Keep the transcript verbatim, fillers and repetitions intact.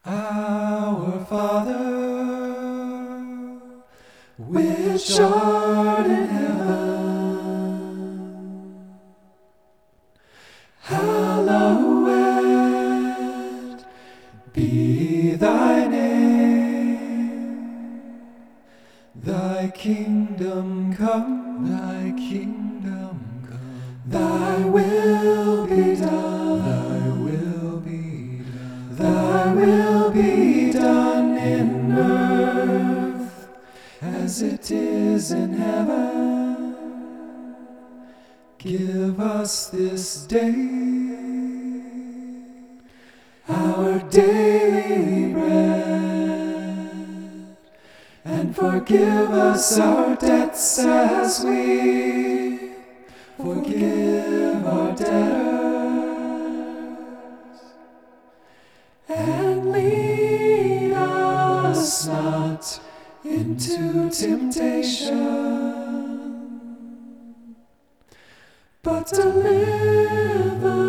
Our Father, which art in heaven, hallowed be thy name. Thy kingdom come, thy kingdom come. Thy will be done, thy will be done. Thy will be done in earth as it is in heaven. Give us this day our daily bread, and forgive us our debts as we forgive our debtors. And lead us not into temptation, but deliver